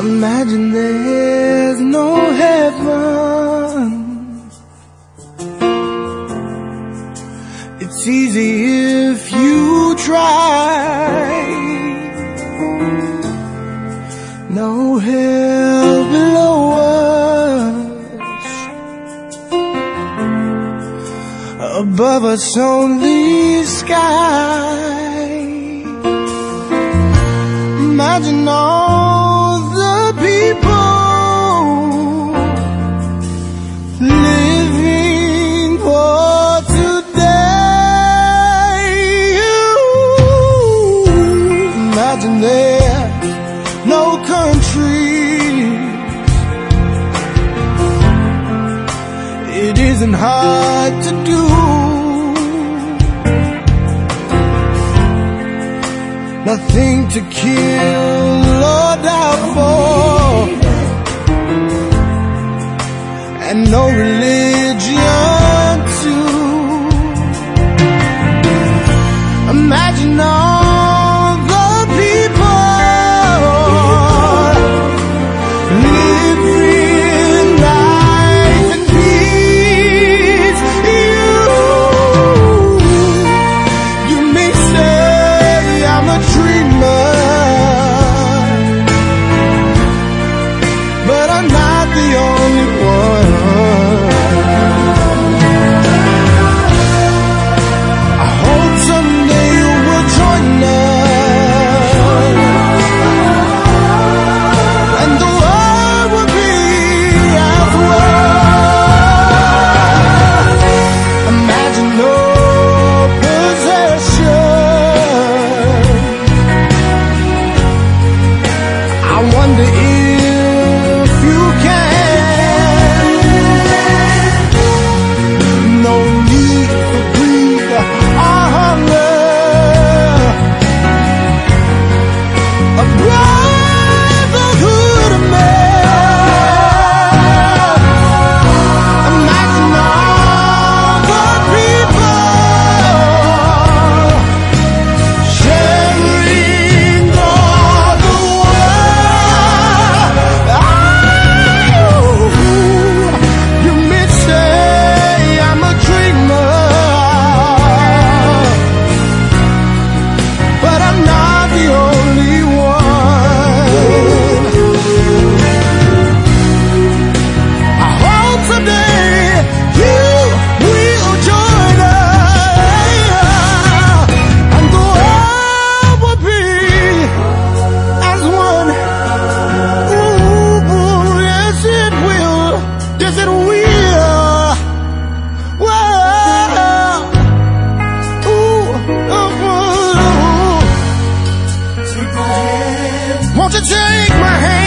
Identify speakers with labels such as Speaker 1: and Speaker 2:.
Speaker 1: Imagine there's no heaven. It's easy if you try. No hell below us, above us only sky. Imagine all the people living for today. Imagine there's no countries. It isn't hard to do. Nothing to kill or die for, and no religion too. Imagine all the people living life in peace. You may say I'm a dreamer, but I'm not the only one. I hope someday you will join us, and the world will be as one. Imagine no possession. I wonder if you can. No need for greed or hunger. A brotherhood of man. Imagine all the people sharing all the world. You may say I'm a dreamer, but I'm not the only one. I hope someday you will join us, and the world will be as one. Ooh, yes it will, yes it will. Well, ooh. Won't you take my hand?